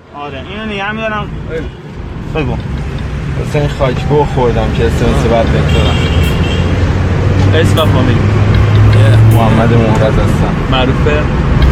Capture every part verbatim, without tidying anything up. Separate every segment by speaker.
Speaker 1: آره اینو نگه میدارم. بگو.
Speaker 2: واسه این خاکبو خوردم که اسمسی باید بگذارم.
Speaker 1: اسم و فامیل؟
Speaker 2: محمد مهرز هستم.
Speaker 1: معروفه؟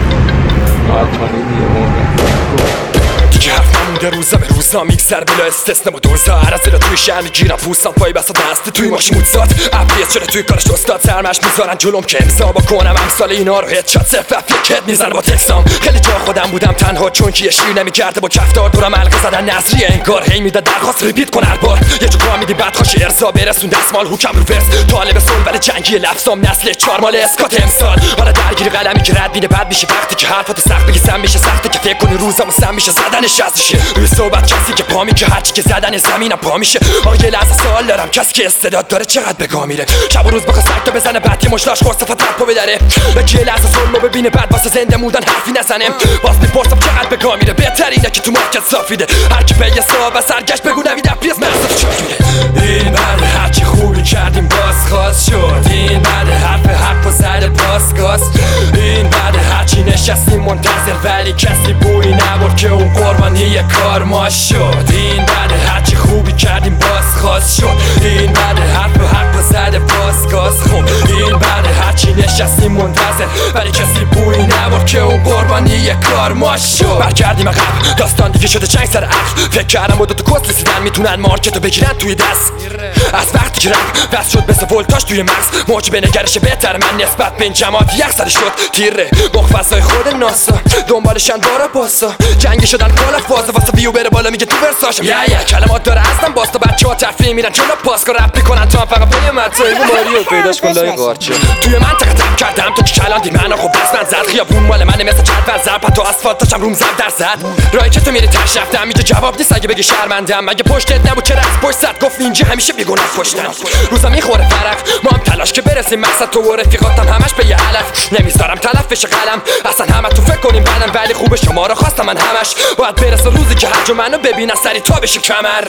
Speaker 2: آتانی دیگه مهرز.
Speaker 3: دیگه حرف نمونده روزا به روزا میگذر بلا استثنا با دوزا هر از دل توی شهر میگیرم پوستم پای بسا دسته توی ماشین موزات ابریز شده توی کارش استاد سرمش میذارن جلوم که امضا بکنم امثال اینا رو هدشات صرف اف یک هد میزنه با تکسام خیلی جا خودم بودم تنها چون که شیر نمیکرده با کفتار دورم حلقه زدن نظریه انگار هی میداد درخواست ریپیت کن هر بار یه جو میدی بعد خوش ارضا برسون دستمال حکم رو ورس طالب سنبل جنگی لفظام نسل چهار مال اسکات امسال حالا درگیر قلمی که رد میده بعد میشه وقتی که حرفات سخت بگی سم میشه سخته که فکر کنی روزامو سم میشه زدنش ازشه روی صحبت کسی که پا میگه هرچی که زدن زمینم پا میشه آقا یه لحظه سوال دارم کسی که استعداد داره چقدر بگاه میره شب و روز بخواد سکتا بزنه بعد یه مشلاش خورصفت رپو بدره بگی یه لحظه ظلمو ببینه بعد واسه زنده موندن حرفی نزنم باز میپرسم چقدر بگاه میره بهترینه که تو مارکت صافیده هر کی به یه صاحب و سرگشت بگو نویده پیز مغزت چاک میره این بعد هرچی خوبی کردیم باز خواست شد این بعد حرف حق و زد پاسگاز این بعد هرچی نشستیم منتظر ولی کسی بویی نبرد که اون قربانی کار ما شد این بعد هرچی خوبی کردیم باز خواست شد این بعد حرف و حق و زد پاسگاز خوب این بعد هرچی نشستیم منتظر ولی کسی بویی نبرد که اون قربانی کار ما شد برگردیم عقب داستان دیگه شده چنگ سر عقل فکر کردم با دوتا کس رسیدن میتونن مارکتو بگیرن توی دست از وقتی که رفت بس شد بس ولتاژ توی مغز موج به نگرش بهتر من نسبت به این جماعت یک سر شد تیره مخفضای خود ناسا دنبالشن دارا باسا جنگی شدن کالا فازا واسه ویو بره بالا میگه تو ورساشم یا یا کلمات داره ازم باستا بچه ها تفریح میرن چون پاسکا رپ میکنن تا هم فقط پای مطایی ماریو پیداش کن لای قارچه توی منطقه تم کردم تو که کلاندی منو خب دست من زد خیابون مال منه مثل جدول زد پتو آسفالتاشم روم زد در زد راهی که تو میری ترش رفتم اینجا جواب نیست اگه بگی شرمندم مگه پشتت نبود چرا از پشت زد گفت اینجا همیشه بیگناه کشتن روزا میخوره فرق ما هم تلاش که برسیم مقصد تو و رفیقاتم همش به یه علف نمیذارم تلف بشه قلم اصلا همه تو فکر کنیم بعدم ولی خوب شما رو خواستم من همش باید برسه روزی که هر جو منو ببینن سری تا بشیم کمر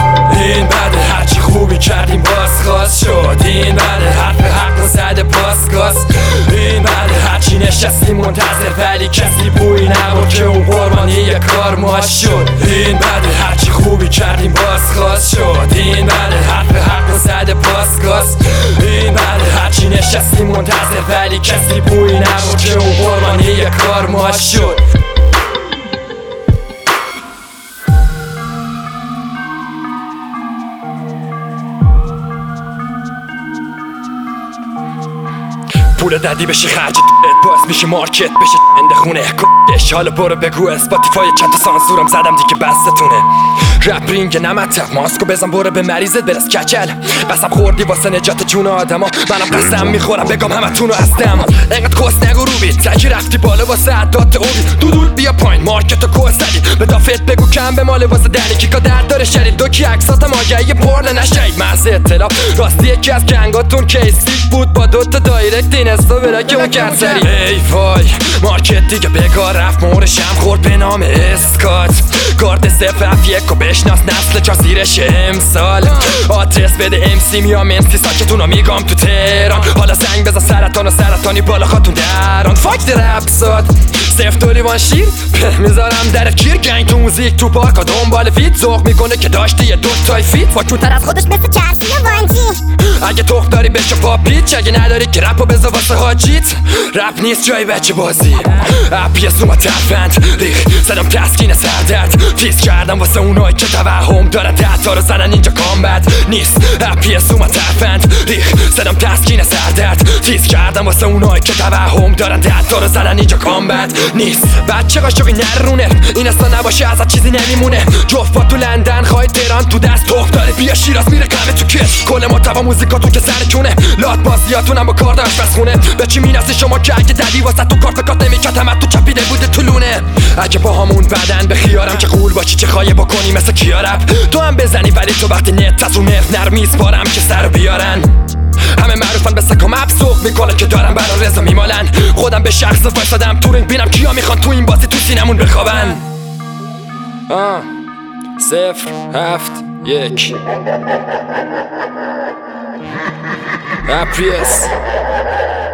Speaker 3: این بعد هرچی خوبی کردیم باز خواست شد این بعد حرف حق و زد پاسگاز این بعد هرچی نشستیم منتظر ولی کسی بویی نبرد که اون قربانی کار ما شد این بعد هرچی خوبی کردیم باز خواست شد این بعد حرف حق و زد پاسگاز این بعد هرچی نشستیم منتظر ولی کسی بویی نبرد که اون قربانی کار ما شد پول دادی بشی خرج باز میشه مارکت بشه انده خونه کش حالا برو بگو اسپاتیفای چند تا سانسورم زدم دیگه بستتونه رپ رینگ نمتق ماسکو بزن برو به مریضت برس کچل قسم خوردی واسه نجات جون آدما منم قسم میخورم بگم همتونو هستم انقدر کس نگو رو بید تکی رفتی بالا واسه عدات اوبی دودول بیا پایین مارکتو کس زدی به دافت بگو کم به مال واسه دنی کیکا درد داره شرید دو کی عکساتم آگهی پرن نشید محض اطلاع راستی یکی از گنگاتون کیسیک بود با دوتا دایرکت اینستا برا که اون کنسری ای وای مارکت دیگه بگار رفت مورشم خورد به نام اسکات کارت صفر اف یک و بشناس نسل چار زیرش امسال آدرس بده امسی میام منسی ساکتونو میگم تو تهران حالا زنگ بزن سرطان و سرطانی بالا خاتون دران فاک در اپساد صفر دولیوان شیر میذارم در گیر گنگ تو موزیک تو پارکا دنبال فیت ذوق میکنه که داشتی یه دو تای فیت
Speaker 4: فاکتر از خودش مثل چرسی وانجی
Speaker 3: اگه تخت داری بشو پاپیچ اگه نداری که رپو بذار واسه حاجیت رپ نیست جای بچه بازی اپی سوما ترفند ریخ زدم تسکین سردرد تیز کردم واسه اونایی که توهم دارن دهتا رو زنن اینجا کامبت نیست اپی سوما ترفند ریخ زدم تسکین سردرد تیز کردم واسه اونایی که توهم دارن دهتا رو زنن اینجا کامبت نیست بچه قاشقی نرونه این اصلا نباشه ازت چیزی نمیمونه جفت با تو لندن خواهی تهران تو دست تخت داری بیا شیراز میره قمه تو کش کل محتوا موزیکاتون که سر کونه لات بازیاتونم با کار داشت بس خونه به چی میناسی شما که اگه ددی واسه تو کارت کات نمیکرد همت تو چپیده بوده تو لونه اگه با همون بدن به خیارم که قول باشی چه خواهی بکنی مثل کیارب تو هم بزنی ولی تو وقتی نت از اون نرف نرمیز بارم که سر بیارن همه معروفن به سکم ابسوق میکنه که دارم برا رضا میمالن خودم به شخص وایسادم تو رنگ بینم کیا میخوان تو این بازی تو سینمون بخوابن آه صفر هفت یک اپریس